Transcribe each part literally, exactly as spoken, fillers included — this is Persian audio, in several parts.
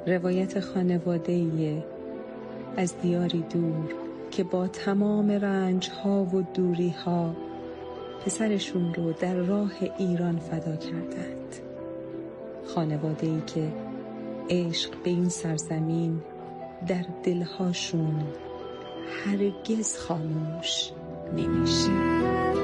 روایت خانواده‌ای از دیاری دور که با تمام رنج‌ها و دوری‌ها پسرشون رو در راه ایران فدا کردند. خانواده‌ای که عشق به این سرزمین در دلهاشون هرگز خاموش نمیشه.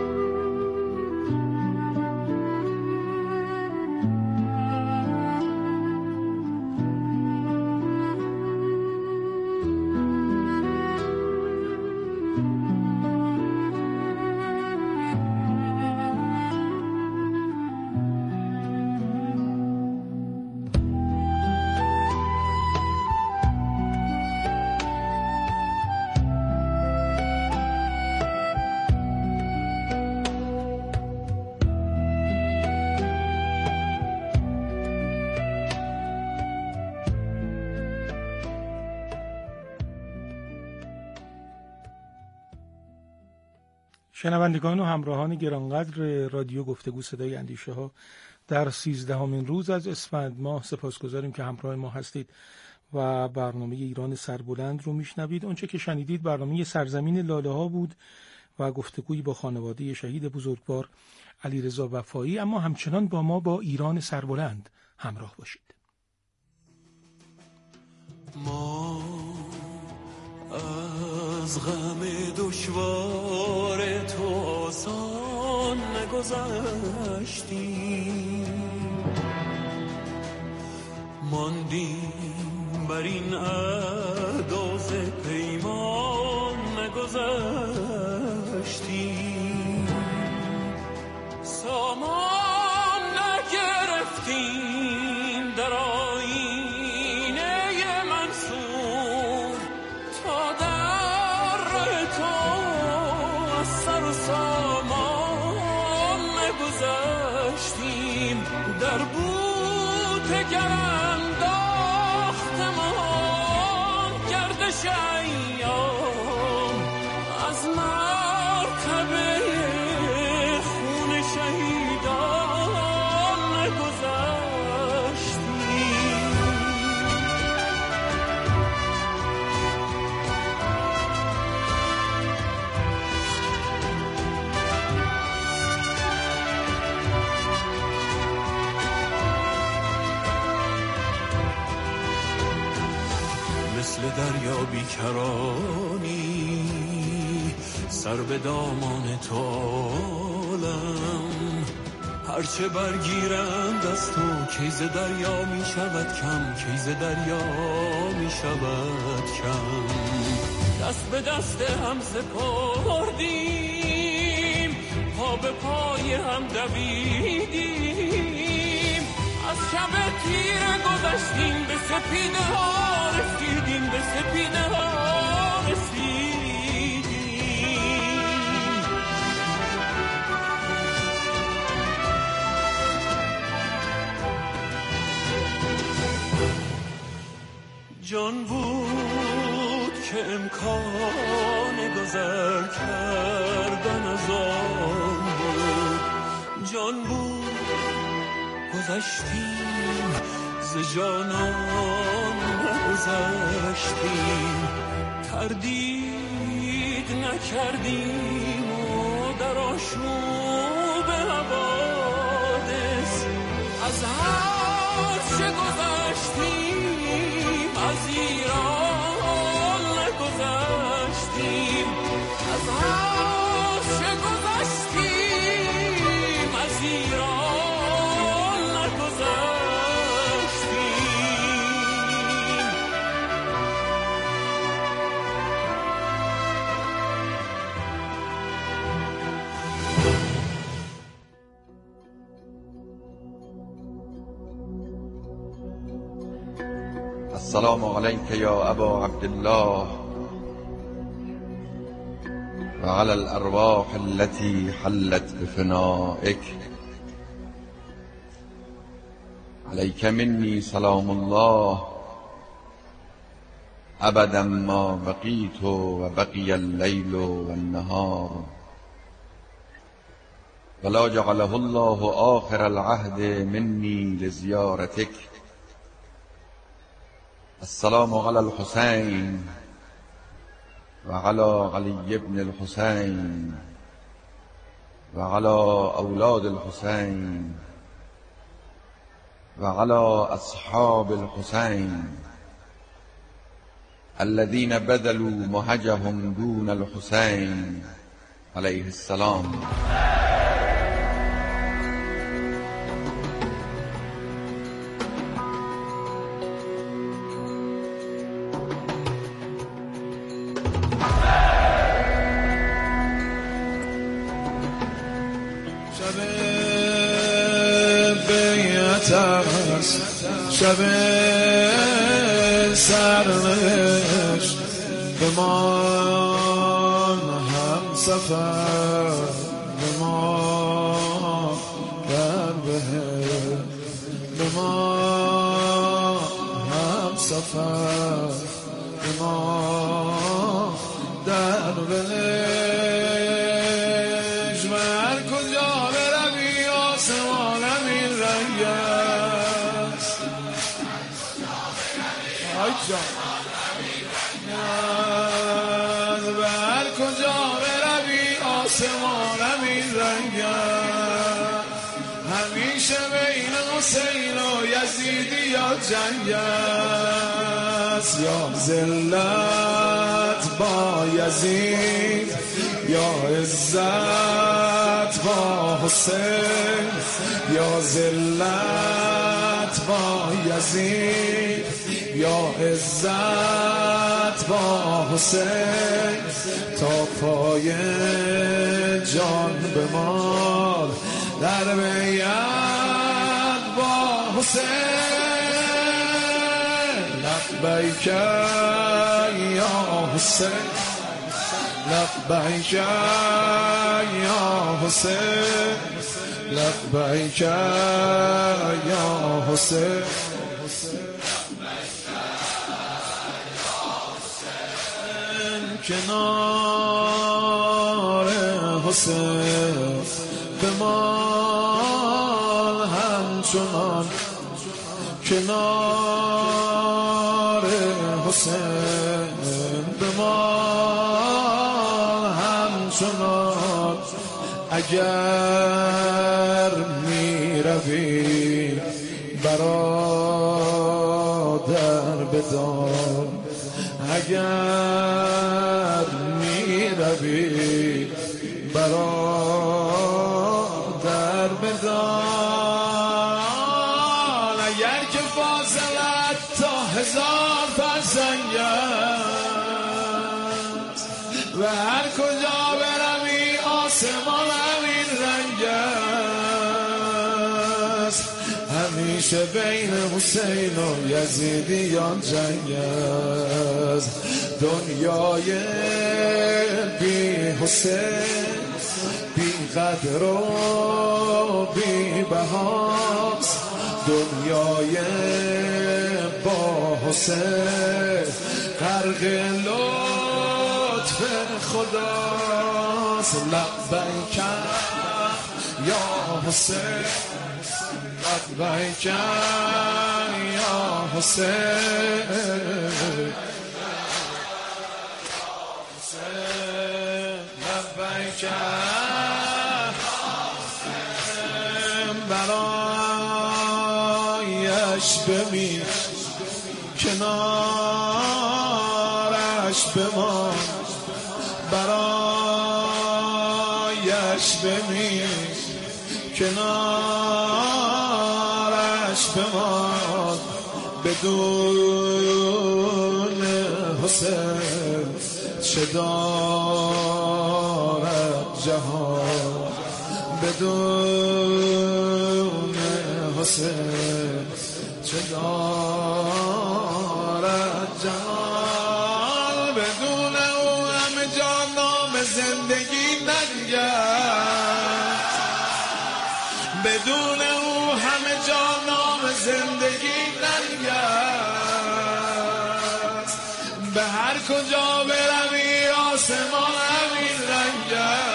شنوندگان و همراهان گرانقدر رادیو گفتگو صدای اندیشه ها، در سیزدهمین روز از اسفند ماه سپاسگزاریم که همراه ما هستید و برنامه ایران سربلند رو میشنوید. اونچه که شنیدید برنامه سرزمین لاله ها بود و گفتگویی با خانواده شهید بزرگوار علیرضا وفایی. اما همچنان با ما با ایران سربلند همراه باشید. ما از غم دشوار تو آسان نگذشتیم، ماندیم بر این انداز پیمان نگذشتیم، سامان نگرفتیم در آینه منصور تا در ره تو از سر و سامان نگذشتیم، در بوته گر انداختمان گردش ایام از مرتبه خون شهیدان نگذشتیم. مثل دریا بیکرانی سر به دامان تو عالم، هرچه برگیرند از تو کیز دریا می شود کم، کیز دریا می شود کم. دست به دست هم سپردیم، پا به پای هم دویدیم، از شب تیره گذشتیم به سپیده ها رسیدیم، به سپیده ها رسیدیم. جان بود که امکان گذر کردن از آن بود، جان بود گذشتیم ز جانان نگذشتیم، تردید نکردیم و در آشوب حوادث از هر چه گذشتیم از ایران نگذشتیم، از هر چه گذشتیم از ایران نگذشتیم. السلام علیک یا ابا عبدالله و علی الارواح التي حلت بفنائک، علیک منی سلام الله ابدا ما بقیت و بقی اللیل و النهار، ولا جعله الله آخر العهد منی لزیارتک، السلام علی الحسین و علی علی ابن الحسین و علی اولاد الحسین و علی اصحاب الحسین الذين بذلوا مهجهم دون الحسین علیه السلام. شب سرنوشت بمان هم سفر بمان در بهشت بمان هم سفر بمان در بهشت و هر کجا بروی آسمانم این رنگ است آی جان و هر کجا بروی آسمانم این رنگ است همیشه بین حسین و یزیدی یا جنگ است یا ذلت با یزید یا عزت با حسین یا ذلت با یزید یا عزت با حسین تا پای جان بمال در بیعت با حسین لبیک یا حسین لبیک یا حسین لبیک یا حسین کنار حسین بمان همچنان کنار حسین بمان همچنان اگر می روی برادر بدان اگر می روی برادر بدان اگر که فاصلت تا هزار فرسنگ است و هر کجا بروی آسمان همین رنگ است همیشه بین حسین و یزیدیان جنگ است دنیای بی حسین بی قدر و بی بهاست دنیای با حسین غرق لطف خداست لبیک یا حسین لبیک یا حسین لبیک برایش بمیر کنارش بمان برایش بمیر کنارش بمان بدون حسین چه دارد جهان بدون حسین چه دارد جهان بدون او همه جان نام زندگی نگرد بدون او همه جان نام زندگی نگرد به هر کجا بروی آسمان همین رنگ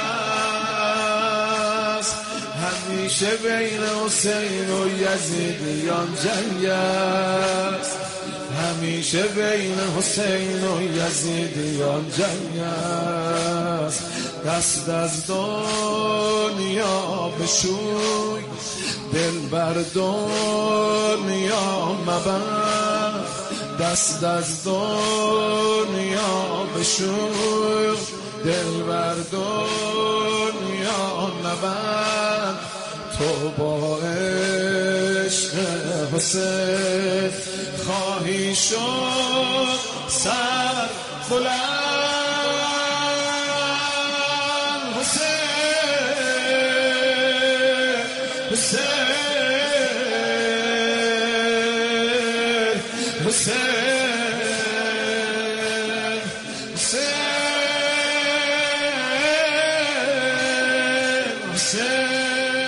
است همیشه بین حسین و یزیدیان جنگ است همیشه بین حسین و یزیدیان جنگ است. دست از دنیا بشوی، دل بر دنیا مبند. دست از دنیا بشوی، دل بر دنیا مبند. تو با عشق حسین خواهی شد سر بلند. حسین حسین حسین حسین حسین.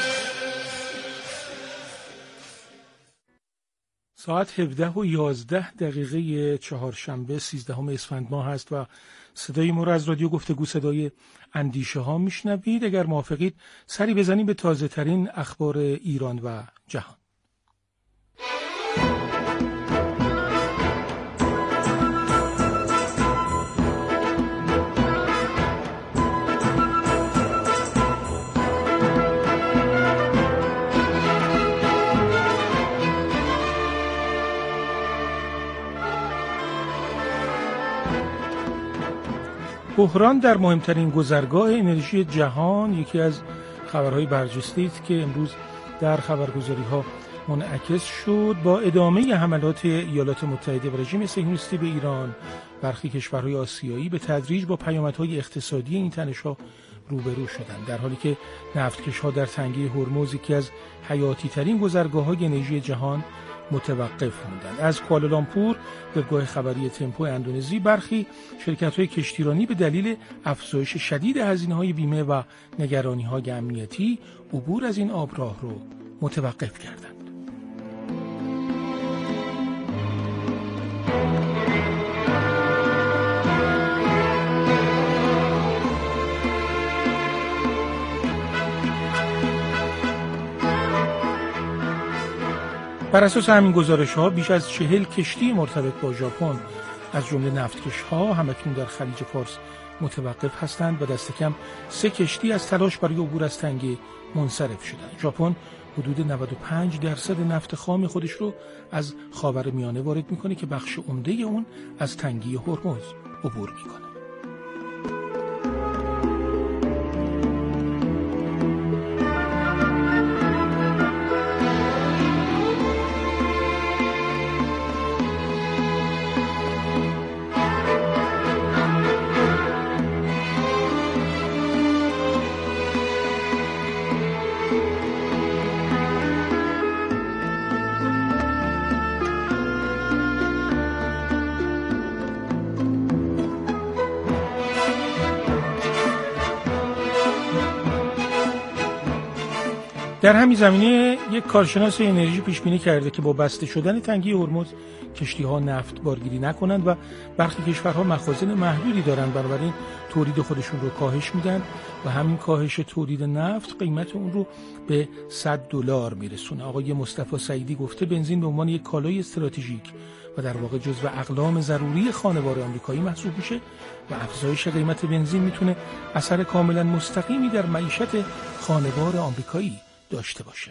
ساعت هفده و یازده دقیقه چهارشنبه سیزدهم اسفند ماه هست و صدای ما را از رادیو گفتگو صدای اندیشه ها میشنوید. اگر موافقید سری بزنیم به تازه ترین اخبار ایران و جهان. بحران در مهمترین گذرگاه انرژی جهان یکی از خبرهای برجسته است که امروز در خبرگزاری‌ها منعکس شد. با ادامه حملات ایالات متحده و رژیم صهیونیستی به ایران، برخی کشورهای آسیایی به تدریج با پیامدهای اقتصادی این تنش‌ها روبرو شدند، در حالی که نفتکش‌ها در تنگه هرمز، یکی از حیاتی‌ترین گذرگاه‌های انرژی جهان، متوقف موندند. از کوالالامپور، وبگاه خبری تمپو اندونزی، برخی شرکت‌های کشتیرانی به دلیل افزایش شدید هزینه‌های بیمه و نگرانی‌های امنیتی عبور از این آبراه رو متوقف کردند. بر اساس همین گزارش‌ها بیش از چهل کشتی مرتبط با ژاپن از جمله نفتکش‌ها همکنون در خلیج فارس متوقف هستند و دست کم سه کشتی از تلاش برای عبور از تنگه منصرف شدند. ژاپن حدود نود و پنج درصد نفت خام خودش رو از خاورمیانه وارد می‌کنه که بخش عمده اون از تنگه هرمز عبور می‌کنه. در همین زمینه یک کارشناس انرژی پیش بینی کرده که با بسته شدن تنگه هرمز کشتی‌ها نفت بارگیری نکنند و برخی کشورها مخازن محدودی دارند، بنابراین تولید خودشون رو کاهش میدن و همین کاهش تولید نفت قیمت اون رو به صد دلار میرسونه. آقای مصطفی سعیدی گفته بنزین به عنوان یک کالای استراتژیک و در واقع جزو اقلام ضروری خانوار آمریکایی محسوب میشه و افزایش قیمت بنزین میتونه اثر کاملا مستقیمی در معیشت خانوار آمریکایی داشته باشه.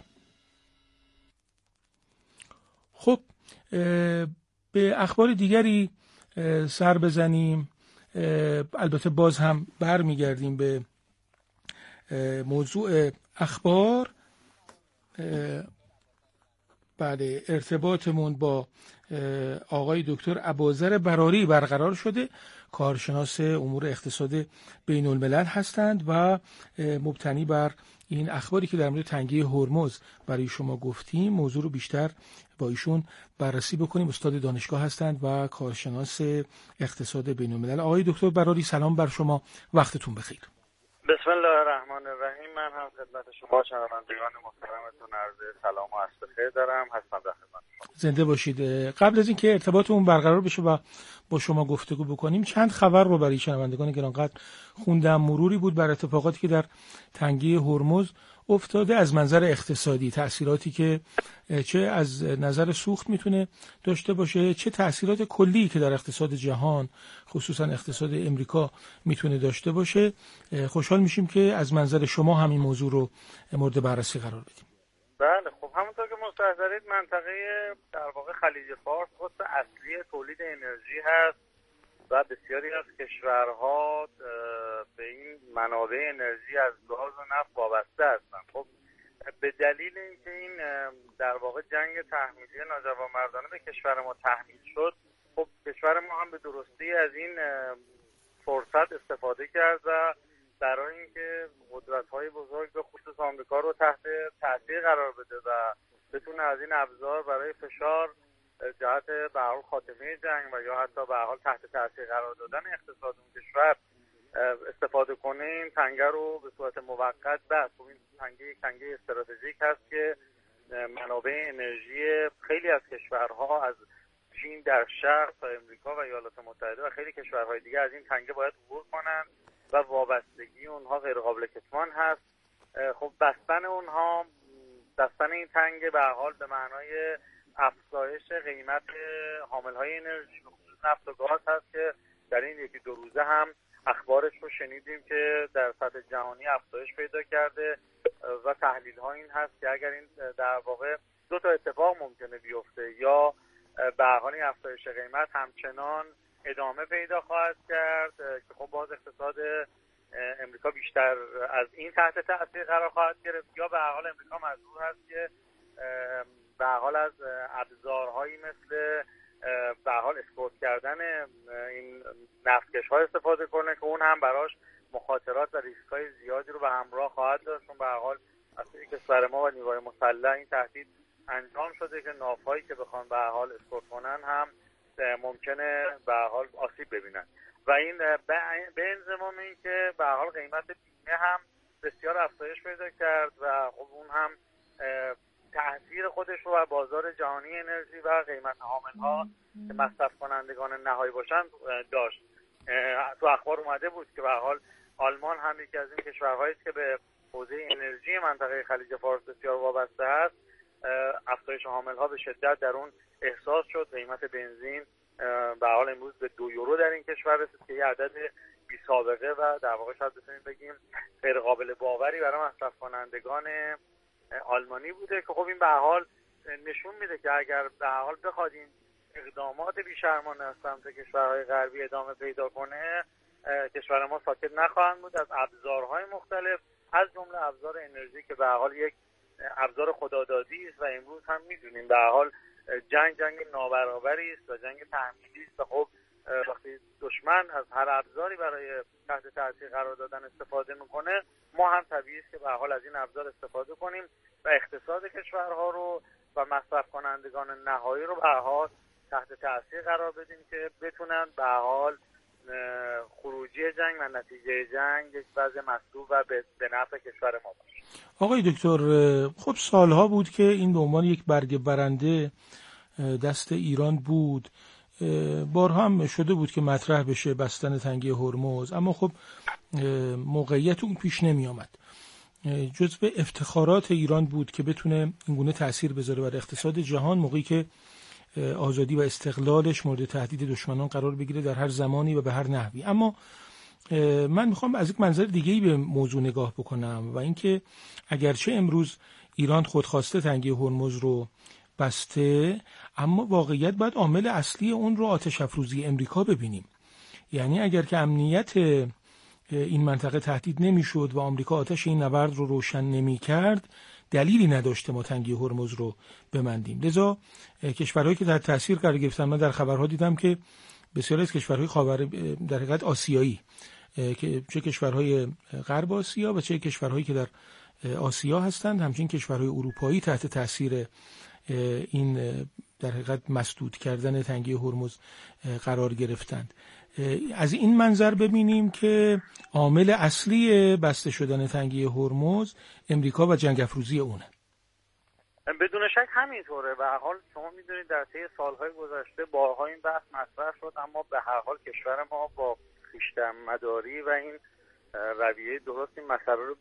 خب به اخبار دیگری سر بزنیم. البته باز هم برمیگردیم به موضوع اخبار. بله، ارتباطمون با آقای دکتر ابوذر براری برقرار شده، کارشناس امور اقتصاد بین الملل هستند و مبتنی بر این اخباری که در مورد تنگه هرمز برای شما گفتیم موضوع رو بیشتر با ایشون بررسی بکنیم. استاد دانشگاه هستند و کارشناس اقتصاد بین الملل. آقای دکتر براری سلام بر شما، وقتتون بخیر. بسم الله الرحمن الرحیم. من هم خدمت شما شنوندگان محترمتون عرض سلام و عصر بخیر دارم. هستم در خدمت شما. زنده باشید. قبل از اینکه ارتباطمون برقرار بشه و با شما گفتگو بکنیم، چند خبر رو برای شنوندگان گرانقدر خوندم. مروری بود بر اتفاقاتی که در تنگه هرمز افتاده از منظر اقتصادی، تأثیراتی که چه از نظر سوخت میتونه داشته باشه، چه تأثیرات کلی که در اقتصاد جهان خصوصا اقتصاد امریکا میتونه داشته باشه. خوشحال میشیم که از منظر شما همین موضوع رو مورد بررسی قرار بدیم. بله خب همونطور که مستحضرید منطقه در واقع خلیج فارس قطب اصلی تولید انرژی هست و بسیاری از کشورها به این منابع انرژی از گاز و نفت وابسته هستند. خب به دلیل اینکه این در واقع جنگ تحمیلی ناجوانمردانه به کشور ما تحمیل شد، خب کشور ما هم به درستی از این فرصت استفاده کرد و برای اینکه قدرت‌های بزرگ به خصوص آمریکا رو تحت تاثیر قرار بده و بتونه از این ابزار برای فشار جهت به هر حال خاتمه جنگ و یا حتی به هر حال تحت تاثیر قرار دادن اقتصاد اون کشور استفاده کنه، این تنگه رو به صورت موقت بس. خب این تنگه یک تنگه استراتژیک هست که منابع انرژی خیلی از کشورها از چین در شرق تا امریکا و ایالات متحده و خیلی کشورهای دیگه از این تنگه باید عبور کنن و وابستگی اونها غیر قابل کتمان هست. خب بستن اونها، بستن این تنگه به هر حال به معنای افزایش قیمت حاملهای انرژی به خصوص نفت و گاز هست که در این یکی دو روزه هم اخبارش رو شنیدیم که در سطح جهانی افزایش پیدا کرده و تحلیل ها این هست که اگر این در واقع دو تا اتفاق ممکنه بیفته، یا به هر حال این افزایش قیمت همچنان ادامه پیدا خواهد کرد که خب باز اقتصاد امریکا بیشتر از این تحت تاثیر قرار خواهد گرفت، یا به هر حال امریکا مجبور هست که به هر حال از ابزارهایی مثل به هر حال اسپورت کردن این نفتکش‌ها استفاده کنه که اون هم براش مخاطرات و ریسک‌های زیادی رو به همراه خواهد داشت، چون به هر حال از کشور ما و نیروهای مسلح این تهدید انجام شده که ناوهایی که بخوان به هر حال اسپورت کنن هم ممکنه به هر حال آسیب ببینن و این به انضمام این که به هر حال قیمت بیمه هم بسیار افزایش پیدا کرد و خب اون هم تأثیر خودش رو بر بازار جهانی انرژی و قیمت حامل‌ها که مصرف کنندگان نهایی باشن داشت. تو اخبار اومده بود که به هر حال آلمان هم یکی از این کشورهایی است که به حوزه انرژی منطقه خلیج فارس بسیار وابسته است. افزایش حامل‌ها به شدت در اون احساس شد. قیمت بنزین به حال امروز به دو یورو در این کشور رسید که یه عدد بی سابقه و در واقع شاید بتونیم بگیم غیر قابل باوری برای مصرف کنندگان آلمانی بوده که خب این به حال نشون میده که اگر به حال بخواد این اقدامات بی‌شرمانه از سمت کشورهای غربی ادامه پیدا کنه، کشور ما ساکت نخواهند بود. از ابزارهای مختلف از جمله ابزار انرژی که به حال یک ابزار خدادادی است و امروز هم میدونیم به حال جنگ جنگ نابرابری است و جنگ تحمیلی است. خب وقتی دشمن از هر ابزاری برای تحت تاثیر قرار دادن استفاده میکنه، ما هم طبیعی است که به حال از این ابزار استفاده کنیم و اقتصاد کشورها رو و مصرف کنندگان نهایی رو به حال تحت تاثیر قرار بدیم که بتونن به حال خروجی جنگ و نتیجه جنگ یک وضع مطلوب و به نفع کشور ما باشه. آقای دکتر، خب سالها بود که این به عنوان یک برگ برنده دست ایران بود، بارها هم شده بود که مطرح بشه بستن تنگه هرمز، اما خب موقعیت اون پیش نمی آمد. جزو افتخارات ایران بود که بتونه اینگونه تأثیر بذاره بر اقتصاد جهان موقعی که آزادی و استقلالش مورد تهدید دشمنان قرار بگیره در هر زمانی و به هر نحوی. اما من میخوام از یک منظر دیگه‌ای به موضوع نگاه بکنم و اینکه اگرچه امروز ایران خودخواسته تنگه هرمز رو بسته، اما واقعیت باید عامل اصلی اون رو آتش افروزی امریکا ببینیم. یعنی اگر که امنیت این منطقه تهدید نمیشد و آمریکا آتش این نبرد رو روشن نمی‌کرد، دلیلی نداشته ما تنگه هرمز رو ببندیم. لذا کشورهایی که در تاثیر قرار گرفتن، من در خبرها دیدم که بسیاری از کشورهای خاور در حقیقت آسیایی، که چه کشورهای غرب آسیا و چه کشورهایی که در آسیا هستند، همچنین کشورهای اروپایی تحت تاثیر این در حقیقت مسدود کردن تنگه هرمز قرار گرفتند. از این منظر ببینیم که عامل اصلی بسته شدن تنگه هرمز امریکا و جنگ افروزی اونه. بدون شک همینطوره. به هر حال شما میدونید در طی سالهای گذشته بارها این بحث مطرح شد، اما به هر حال کشور ما با خویشتن‌مداری و این رویه درست این مسئله رو به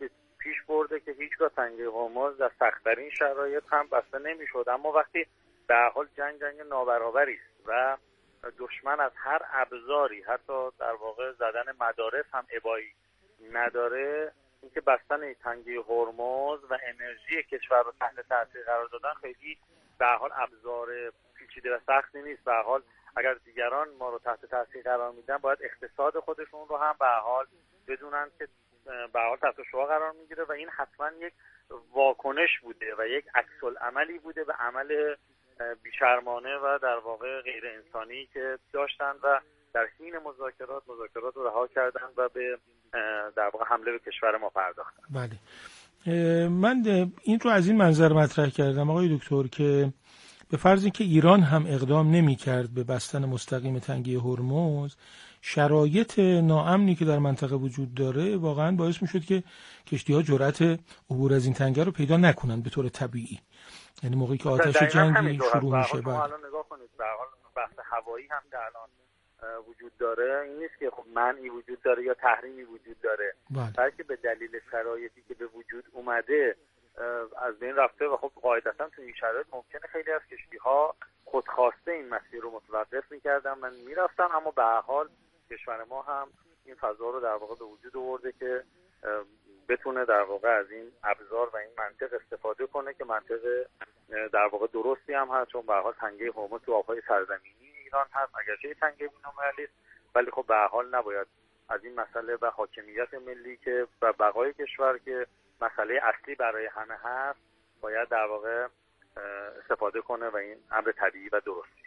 پیش برده که هیچگاه تنگه هرمز در سخت‌ترین شرایط هم بسته نمی‌شد. اما وقتی به هر حال جنگ جنگ نابرابری است و دشمن از هر ابزاری، حتی در واقع زدن مدارس هم ابایی نداره، اینکه بستن تنگه هرمز و انرژی کشور رو تحت تاثیر قرار دادن خیلی به هر حال ابزار پیچیده و سختی نیست. به هر حال اگر دیگران ما رو تحت تاثیر قرار میدن، باید اقتصاد خودشون رو هم به هر حال بدونن که به هر حال تحت شعاع قرار میگیره و این حتما یک واکنش بوده و یک عکس العملی بوده به عمل بیشرمانه و در واقع غیر انسانی که داشتن و در حین مذاکرات مذاکرات رو رها کردن و به در واقع حمله به کشور ما پرداختن. بله، من این رو از این منظر مطرح کردم آقای دکتر که به فرض اینکه ایران هم اقدام نمی‌کرد به بستن مستقیم تنگه هرمز، شرایط ناامنی که در منطقه وجود داره واقعا باعث می‌شد که کشتی‌ها جرأت عبور از این تنگه رو پیدا نکنن به طور طبیعی. یعنی موقعی که آتش جنگی شروع میشه بعد الان نگاه کنید به حال بحث هوایی هم که الان وجود داره، این نیست که خب منعی وجود داره یا تحریمی وجود داره، بلکه به دلیل شرایطی که به وجود اومده از بین رفته و خب قاعدتا تو این شرایط ممکنه خیلی از کشتی‌ها خودخواسته این مسیر رو متوقف می‌کردن من میرفتن، اما به هر حال کشور ما هم این فضا رو در واقع به وجود آورده که بتونه در واقع از این ابزار و این منطق استفاده کنه که منطق در واقع درستی هم هست، چون به هر حال تنگه هرمز تو آب‌های سرزمینی ایران هست، اگرچه تنگه بین‌المللی است، ولی خب به هر حال نباید از این مسئله و حاکمیت ملی که و بقای کشور که مسئله اصلی برای همه هست باید در واقع استفاده کنه و این امر طبیعی و درستی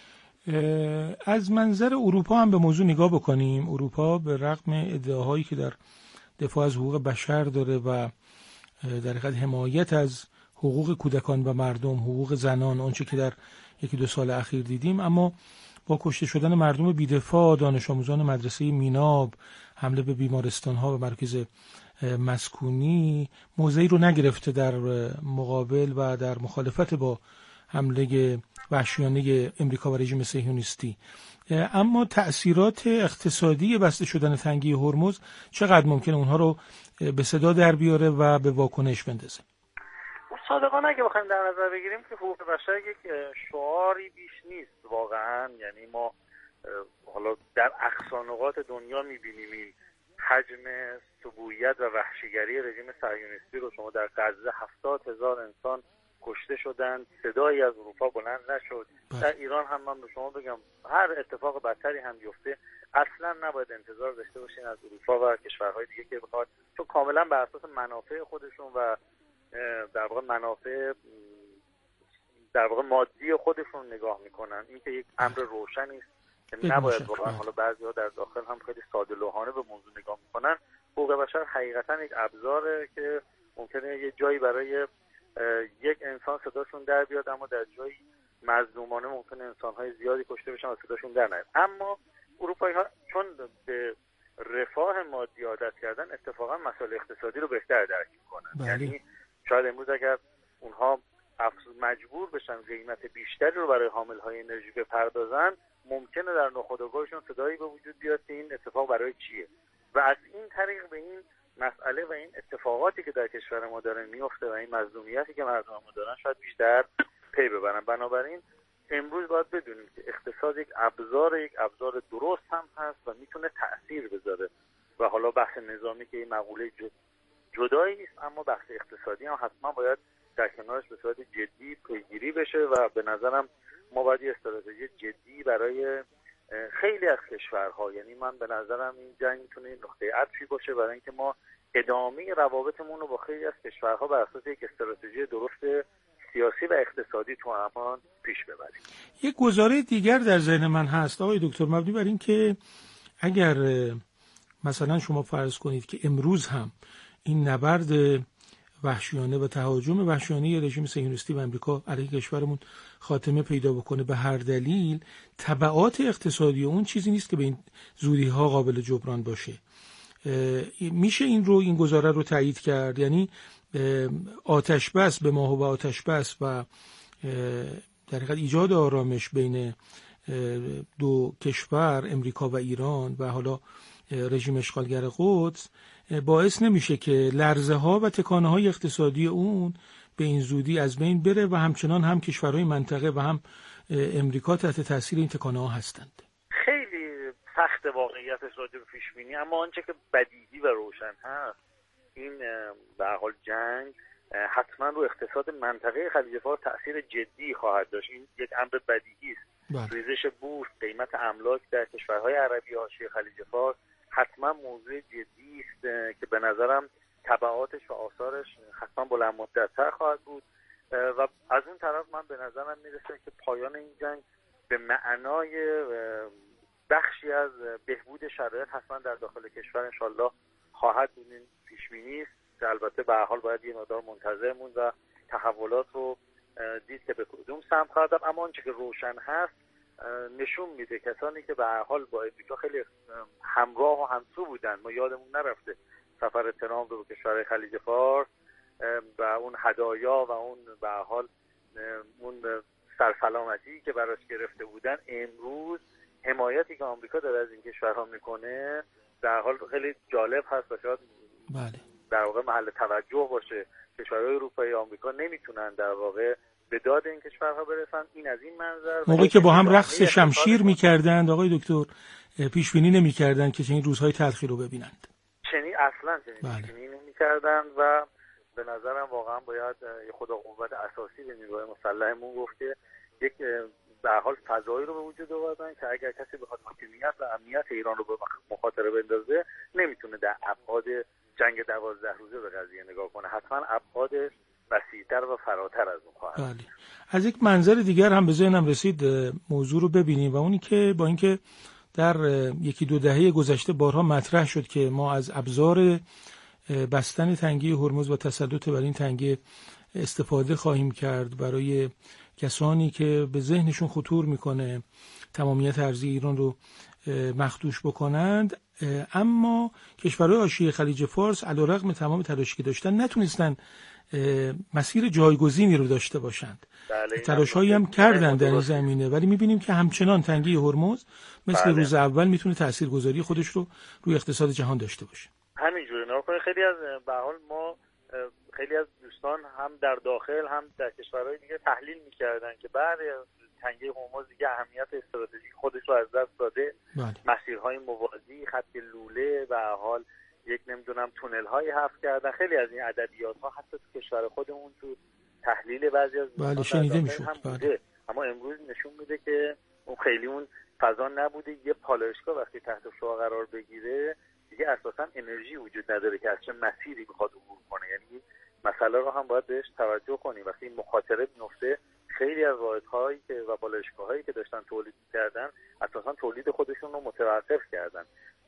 است. از منظر اروپا هم به موضوع نگاه بکنیم. اروپا به رغم ادعاهایی که در دفاع از حقوق بشر داره و در حقیقت حمایت از حقوق کودکان و مردم، حقوق زنان، آنچه که در یکی دو سال اخیر دیدیم، اما با کشته شدن مردم بی‌دفاع، دانش آموزان مدرسه میناب، حمله به بیمارستان‌ها و مرکز مسکونی، موضعی رو نگرفته در مقابل و در مخالفت با حمله وحشیانه امریکا و رژیم صهیونیستی. اما تأثیرات اقتصادی بسته شدن تنگه هرمز چقدر ممکنه اونها رو به صدا در بیاره و به واکنش بندازه؟ صادقانه اگه بخوایم در نظر بگیریم که حقوق بشر یک شعاری بیش نیست واقعا. یعنی ما حالا در اقصا نقاط دنیا می‌بینیم این حجم سبویت و وحشیگری رژیم صهیونیستی رو. شما در غزه هفتاد هزار انسان کشته شدند، صدایی از اروپا بلند نشد. در ایران هم من به شما بگم هر اتفاق بدتری هم بیفته اصلا نباید انتظار داشته باشین از اروپا و کشورهای دیگه که بخواد، چون کاملا بر اساس منافع خودشون و در واقع منافع در واقع مادی خودشون نگاه میکنن. این که یک امر روشنی است که نباید واقعا، حالا بعضی‌ها در داخل هم خیلی ساده‌لوحانه به موضوع نگاه میکنن. حقوق بشر حقیقتا یک ابزاره که ممکنه یه جایی برای یک انسان صداشون در بیاد، اما در جایی مظلومانه ممکنه انسان‌های زیادی کشته بشن و صداشون در نیاد. اما اروپایی‌ها چون به رفاه مادی عادت کردن، اتفاقا مسائل اقتصادی رو بهتر درک میکنن. یعنی شاید امروز اگر اونها مجبور بشن قیمت بیشتری رو برای حامل‌های انرژی بپردازن، ممکنه در ناخودآگاهشون صدایی به وجود بیاد که این اتفاق برای چیه، و از این طریق به این مسئله و این اتفاقاتی که در کشور ما داره میفته و این مظلومیتی که مردم ما دارن شاید بیشتر پی ببرن. بنابراین امروز باید بدونیم که اقتصاد یک ابزار یک ابزار درست هم هست و میتونه تأثیر بذاره، و حالا بحث نظامی که این مقوله جدایی نیست، اما بحث اقتصادی هم حتما باید در کنارش به صورت جدی پیگیری بشه و به نظرم ما باید یه استراتژی جدی برای خیلی از کشورها، یعنی من به نظرم این جنگ میتونه نقطه عطفی باشه برای اینکه ما ادامه روابطمون رو با خیلی از کشورها بر اساس یک استراتژی درست سیاسی و اقتصادی تو امان پیش ببریم. یک گزاره دیگر در ذهن من هست آقای دکتر، مبنی بر این که اگر مثلا شما فرض کنید که امروز هم این نبرد وحشیانه و تهاجم وحشیانه رژیم صهیونیستی و امریکا علیه کشورمون خاتمه پیدا بکنه به هر دلیل، تبعات اقتصادی اون چیزی نیست که به این زودی ها قابل جبران باشه. میشه این رو این گزاره رو تایید کرد؟ یعنی آتش بس به ماه و آتش بس و در حقیقت ایجاد آرامش بین دو کشور، امریکا و ایران، و حالا رژیم اشغالگر قدس باعث نمیشه که لرزه ها و تکانه های اقتصادی اون به این زودی از بین بره و همچنان هم کشورهای منطقه و هم امریکا تحت تاثیر این تکانه ها هستند. خیلی سخت واقعیتش راجع به پیش بینی، اما آنچه که بدیهی و روشن هست این به هر حال جنگ حتما رو اقتصاد منطقه خلیج فارس تأثیر جدی خواهد داشت. این یک امر بدیهی است. ریزش بورس، قیمت املاک در کشورهای عربی حاشیه خلیج فارس حتما موضوع جدی است که به نظرم تبعاتش و آثارش حتما بلند مدت‌تر خواهد بود و از اون طرف من به نظرم میرسه که پایان این جنگ به معنای بخشی از بهبود شرایط حتما در داخل کشور انشالله خواهد بود. این پیش بینی است که البته به هر حال باید یه مقدار منتظر موند و تحولات رو دید که به کدوم سمت خواهد رفت. اما آنچه که روشن هست نشون میده کسانی که به هر حال با امریکا خیلی همراه و همسو بودن، ما یادمون نرفته سفر ترامپ به کشور خلیج فارس و اون هدایا و اون به هر حال اون سرسلامتی که براش گرفته بودن، امروز حمایتی که آمریکا داره از این کشورها میکنه در حال خیلی جالب هست و شاید بله در واقع محل توجه باشه. کشورهای اروپایی و آمریکا نمیتونن در واقع به داد این کشورها برسن. این از این منظر موقعی که با هم رقص شمشیر میکردند آقای دکتر پیش بینی نمیکردند که چنین روزهای تلخی رو ببینند. چنین اصلا چنین پیش بینی نمیکردند و به نظرم واقعا باید یه خدا قوت اساسی به نیروهای مسلحمون گفت که یک به هر حال فضایی رو به وجود آوردن که اگر کسی بخواد حاکمیت و امنیت ایران رو به مخاطره بندازه نمیتونه در ابعاد جنگ دوازده روزه به قضیه نگاه کنه، حتما ابعادش وسیع‌تر و فراتر از اون خواهد. بله. از یک منظر دیگر هم به ذهنم رسید موضوع رو ببینیم و اونی که با اینکه در یکی دو دهه گذشته بارها مطرح شد که ما از ابزار بستن تنگه هرمز و تسلط بر این تنگه استفاده خواهیم کرد برای کسانی که به ذهنشون خطور میکنه تمامیت ارضی ایران رو مخدوش بکنند، اما کشورهای حاشیه خلیج فارس علیرغم تمام تلاشی که داشتن نتونستن مسیر جایگزینی رو داشته باشند. تلاش‌هایی هم کردن در این زمینه، ولی می‌بینیم که همچنان تنگه هرمز مثل بله. روز اول میتونه تاثیرگذاری خودش رو روی اقتصاد جهان داشته باشه. همینجوره. ناکنه خیلی از به حال ما خیلی از دوستان هم در داخل هم در کشورهای دیگه تحلیل می‌کردن که بعد تنگه هرمز دیگه اهمیت استراتژیک خودش رو از دست داده. بله. مسیرهای موازی، خط لوله و حال یک نمیدونم تونل هایی حفر کردن. خیلی از این ادبیات ها حتی تو کشور خودمون تو تحلیل بعضی از بله شنیده میشد بله. اما امروز نشون میده که اون خیلی اون فضا نبوده. یه پالایشگاه وقتی تحت شعاع قرار بگیره دیگه اساسا انرژی وجود نداره که از چه مسیری بخواد عبور کنه. یعنی مسئله رو هم باید بهش توجه کنیم. وقتی این مخاطره میفته خیلی از واحدهایی که و پالایشگاهایی که داشتن تولید کردن اساسا تولید خودشون رو متوقف کردن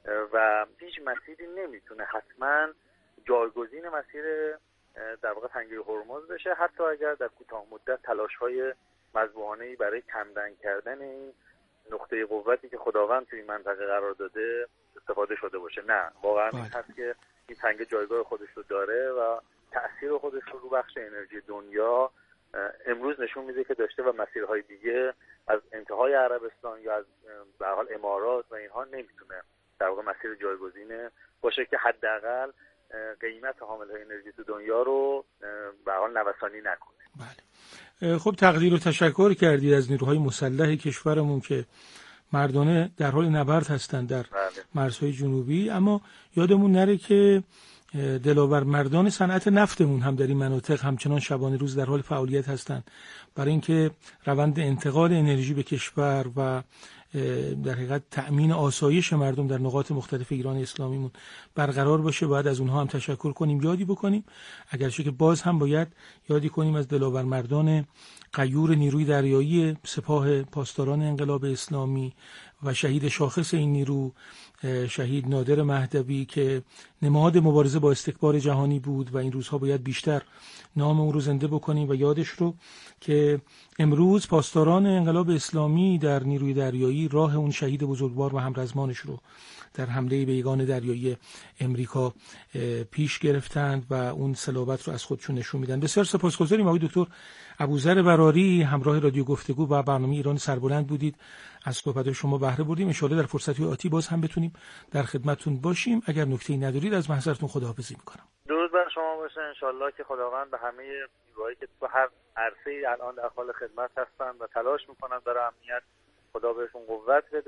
و هیچ مسیری نمیتونه حتما جایگزین مسیر در واقع تنگه هرمز بشه، حتی اگر در کوتاه مدت تلاش‌های مذبوحانه‌ای برای کم‌دن کردن این نقطه قوتی که خداوند توی این منطقه قرار داده استفاده شده باشه. نه، واقعا این هست که این تنگه جایگاه خودش رو داره و تأثیر خودش رو رو بخش انرژی دنیا امروز نشون میده که داشته و مسیرهای دیگه از انتهای عربستان یا از به هر حال امارات و اینها نمیتونه در واقع مسیر جایگزین باشه که حداقل قیمت حاملهای انرژی تو دنیا رو به هر حال نوسانی نکنه. بله. خب تقدیر و تشکر کردید از نیروهای مسلح کشورمون که مردانه در حال نبرد هستند در بله. مرزهای جنوبی، اما یادمون نره که دلاور مردان صنعت نفتمون هم در این مناطق همچنان شبانه روز در حال فعالیت هستند برای اینکه روند انتقال انرژی به کشور و در حقیقت تأمین آسایش مردم در نقاط مختلف ایران اسلامیمون برقرار باشه. باید از اونها هم تشکر کنیم، یادی بکنیم، اگرچه که باز هم باید یادی کنیم از دلاورمردان غیور نیروی دریایی سپاه پاسداران انقلاب اسلامی و شهید شاخص این نیرو شهید نادر مهدوی که نماد مبارزه با استکبار جهانی بود و این روزها باید بیشتر نام او رو زنده بکنیم و یادش رو که امروز پاسداران انقلاب اسلامی در نیروی دریایی راه اون شهید بزرگوار و همرزمانش رو در حمله بیگان دریایی امریکا پیش گرفتند و اون صلابت رو از خودشون نشون میدن. بسیار سپاسگزاریم آقای دکتر ابوذر براری، همراه رادیو گفتگو و برنامه ایران سربلند بودید. از صحبت شما بهره بردیم. ان شاءالله در فرصتی آتی باز هم بتونیم در خدمتتون باشیم. اگر نکته‌ای ندارید از محضرتون خداحافظی میکنم. درود بر شما باشه. ان شاءالله که خداوند به همه نیروهایی که تو هر عرصه‌ای الان در حال خدمت هستن و تلاش میکنن برای امنیت، خدا بهشون قوت بده.